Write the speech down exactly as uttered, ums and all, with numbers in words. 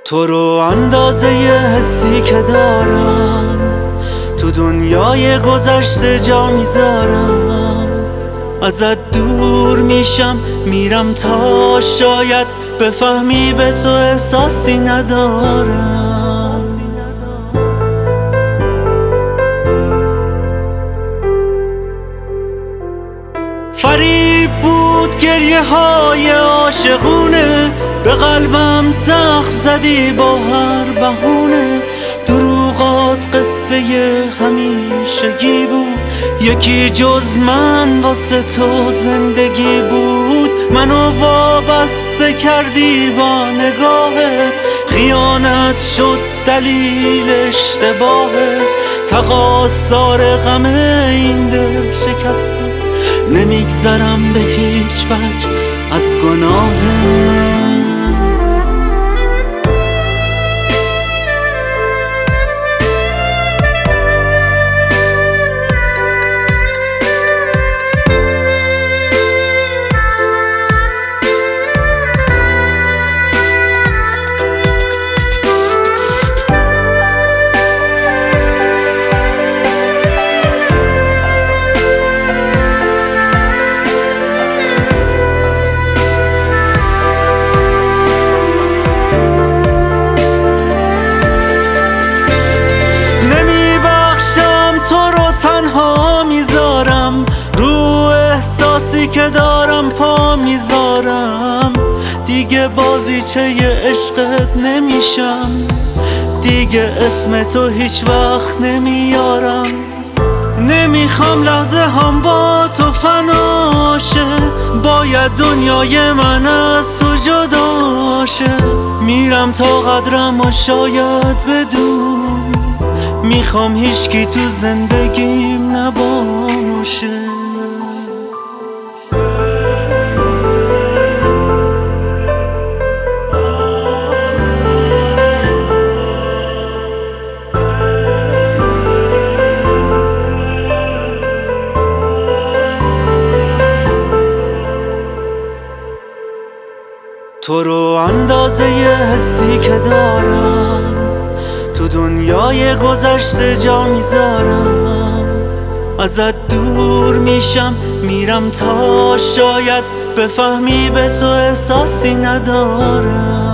تو رو اندازه ی حسی که دارم تو دنیای گذشته جا میذارم. ازت دور میشم میرم تا شاید بفهمی به تو احساسی ندارم. فریب بود گریه های عاشقونه، به قلبم زخم زدی با هر بهونه. دروغات قصه همیشگی بود، یکی جز من واسه تو زندگی بود. منو وابسته کردی با نگاهت، خیانت شد دلیل اشتباهت. تقاصر غم این دل شکستم، نمیگذرم به هیچ وجه از گناهت. تنها میذارم رو احساسی که دارم پا میذارم. دیگه بازیچه عشقت نمیشم، دیگه اسم تو هیچ وقت نمیارم. نمیخوام لحظه هم با تو فناشه، باید دنیای من از تو جداشه. میرم تا قدرم و شاید بدون، میخوام هیچکی تو زندگیم نباشه. تو رو اندازه ی حسی که دارم تو دنیای گذشته جا میذارم. ازت دور میشم میرم تا شاید بفهمی به تو احساسی ندارم.